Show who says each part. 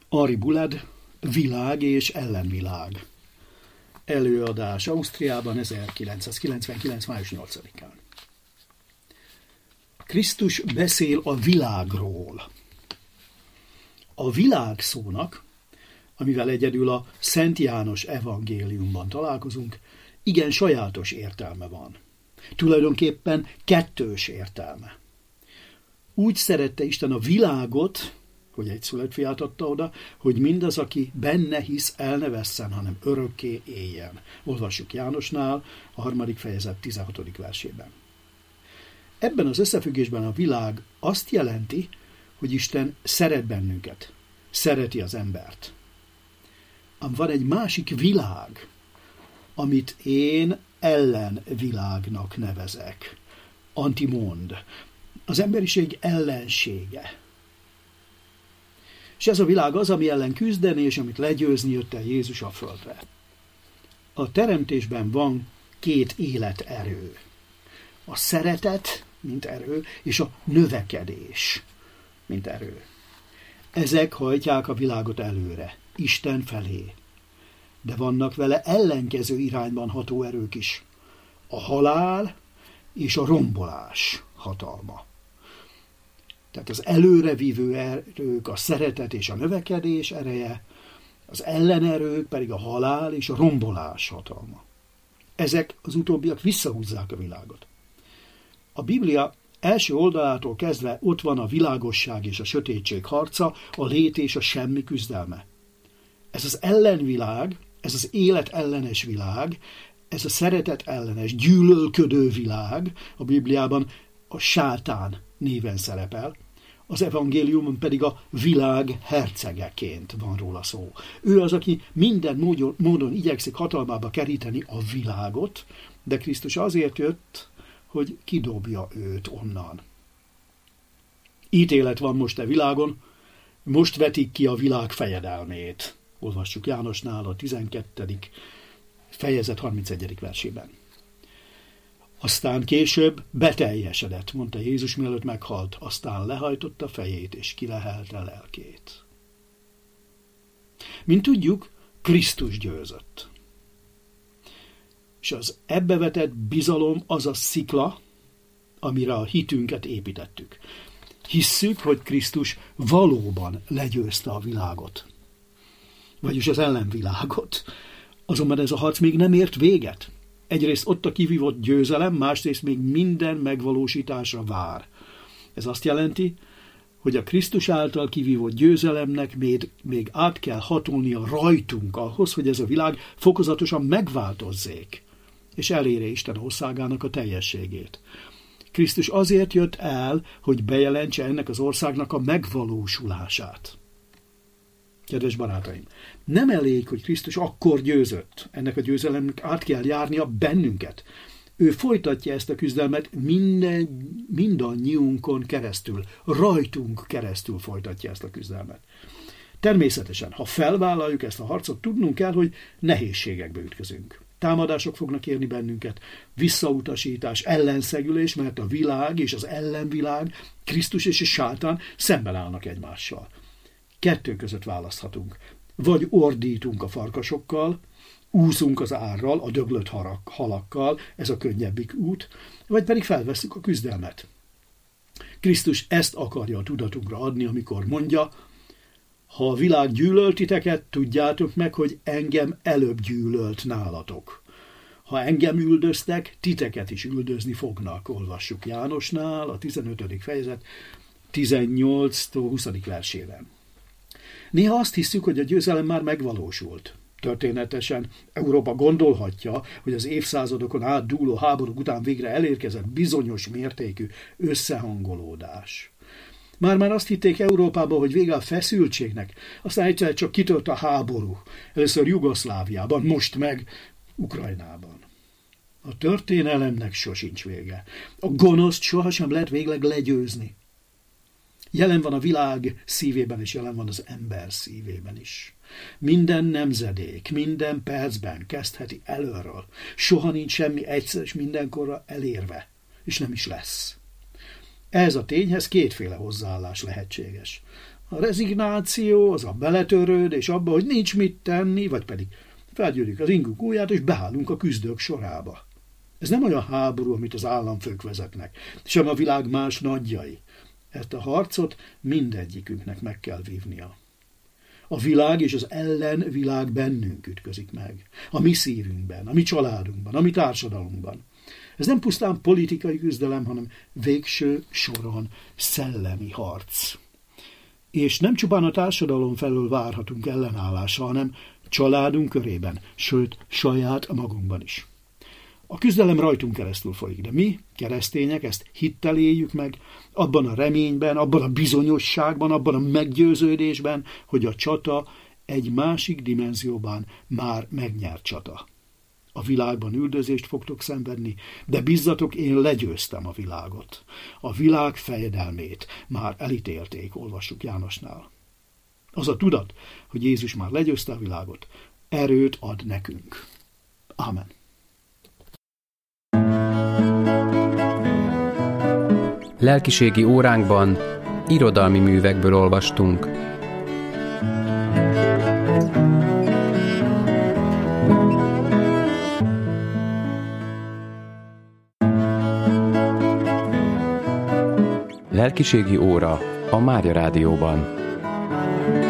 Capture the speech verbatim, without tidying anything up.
Speaker 1: Ari Buled, Világ és ellenvilág. Előadás Ausztriában ezerkilencszázkilencvenkilenc. május nyolcadikán. Krisztus beszél a világról. A világ szónak, amivel egyedül a Szent János evangéliumban találkozunk, igen sajátos értelme van. Tulajdonképpen kettős értelme. Úgy szerette Isten a világot, hogy egy szülött fiát adta oda, hogy mindaz, aki benne hisz, el ne vesszen, hanem örökké éljen. Olvassuk Jánosnál, a harmadik fejezet tizenhatodik versében. Ebben az összefüggésben a világ azt jelenti, hogy Isten szeret bennünket, szereti az embert. Ám van egy másik világ, amit én ellenvilágnak nevezek. Antimond. Az emberiség ellensége. És ez a világ az, ami ellen küzdeni, és amit legyőzni jött el Jézus a földre. A teremtésben van két életerő. A szeretet, mint erő, és a növekedés, mint erő. Ezek hajtják a világot előre, Isten felé. De vannak vele ellenkező irányban ható erők is. A halál és a rombolás hatalma. Tehát az előrevívő erők, a szeretet és a növekedés ereje, az ellenerők pedig a halál és a rombolás hatalma. Ezek az utóbbiak visszahúzzák a világot. A Biblia első oldalától kezdve ott van a világosság és a sötétség harca, a lét és a semmi küzdelme. Ez az ellenvilág, ez az élet ellenes világ, ez a szeretet ellenes, gyűlölködő világ, a Bibliában a sátán néven szerepel, az evangéliumon pedig a világ hercegeként van róla szó. Ő az, aki minden módon, módon igyekszik hatalmába keríteni a világot, de Krisztus azért jött, hogy kidobja őt onnan. Ítélet van most a világon, most vetik ki a világ fejedelmét. Olvassuk Jánosnál a tizenkettedik fejezet harmincegyedik versében. Aztán később beteljesedett, mondta Jézus, mielőtt meghalt, aztán lehajtotta fejét, és kilehelte lelkét. Mint tudjuk, Krisztus győzött. És az ebbe vetett bizalom az a szikla, amire a hitünket építettük. Hisszük, hogy Krisztus valóban legyőzte a világot, vagyis az ellenvilágot. Azonban ez a harc még nem ért véget. Egyrészt ott a kivívott győzelem, másrészt még minden megvalósításra vár. Ez azt jelenti, hogy a Krisztus által kivívott győzelemnek még, még át kell hatolnia rajtunk ahhoz, hogy ez a világ fokozatosan megváltozzék, és elérje Isten országának a teljességét. Krisztus azért jött el, hogy bejelentse ennek az országnak a megvalósulását. Kedves barátaim, nem elég, hogy Krisztus akkor győzött. Ennek a győzelemnek át kell járnia bennünket. Ő folytatja ezt a küzdelmet minden, mindannyiunkon keresztül, rajtunk keresztül folytatja ezt a küzdelmet. Természetesen, ha felvállaljuk ezt a harcot, tudnunk kell, hogy nehézségekbe ütközünk. Támadások fognak érni bennünket, visszautasítás, ellenszegülés, mert a világ és az ellenvilág, Krisztus és a sátán szemben állnak egymással. Kettő között választhatunk. Vagy ordítunk a farkasokkal, úszunk az árral, a döglött halakkal, ez a könnyebbik út, vagy pedig felvesszük a küzdelmet. Krisztus ezt akarja a tudatunkra adni, amikor mondja, ha a világ gyűlölt titeket, tudjátok meg, hogy engem előbb gyűlölt nálatok. Ha engem üldöztek, titeket is üldözni fognak. Olvassuk Jánosnál, a tizenötödik fejezet tizennyolctól huszadik versében. Néha azt hiszük, hogy a győzelem már megvalósult. Történetesen Európa gondolhatja, hogy az évszázadokon át dúló háborúk után végre elérkezett bizonyos mértékű összehangolódás. Már-már azt hitték Európában, hogy vége a feszültségnek, aztán egyszer csak kitört a háború. Először Jugoszláviában, most meg Ukrajnában. A történelemnek sosincs vége. A gonoszt sohasem lehet végleg legyőzni. Jelen van a világ szívében, és jelen van az ember szívében is. Minden nemzedék, minden percben kezdheti előről. Soha nincs semmi egyszer és mindenkorra elérve, és nem is lesz. Ehhez a tényhez kétféle hozzáállás lehetséges. A rezignáció, az a beletörődés abba, hogy nincs mit tenni, vagy pedig felgyűrjük az ingünk ujját, és beállunk a küzdők sorába. Ez nem olyan háború, amit az államfők vezetnek, sem a világ más nagyjai. Ezt a harcot mindegyikünknek meg kell vívnia. A világ és az ellenvilág bennünk ütközik meg. A mi szívünkben, a mi családunkban, a mi társadalmunkban. Ez nem pusztán politikai küzdelem, hanem végső soron szellemi harc. És nem csupán a társadalom felől várhatunk ellenállásra, hanem családunk körében, sőt, saját magunkban is. A küzdelem rajtunk keresztül folyik, de mi, keresztények, ezt hittel éljük meg, abban a reményben, abban a bizonyosságban, abban a meggyőződésben, hogy a csata egy másik dimenzióban már megnyert csata. A világban üldözést fogtok szenvedni, de bizzatok, én legyőztem a világot. A világ fejedelmét már elítélték, olvassuk Jánosnál. Az a tudat, hogy Jézus már legyőzte a világot, erőt ad nekünk. Ámen.
Speaker 2: Lelkiségi óránkban irodalmi művekből olvastunk. Lelkiségi óra a Mária Rádióban.